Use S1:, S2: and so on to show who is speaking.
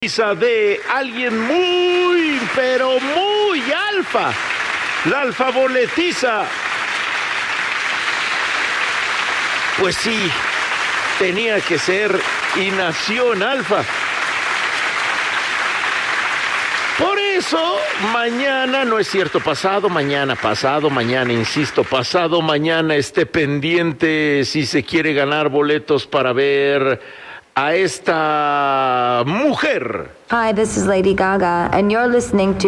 S1: De alguien muy, pero muy alfa, la alfaboletiza. Pues sí, tenía que ser y nació en alfa. Por eso, mañana, no es cierto, pasado mañana, insisto, pasado mañana, esté pendiente si se quiere ganar boletos para ver a esta mujer.
S2: Hi, this is Lady Gaga, and you're listening to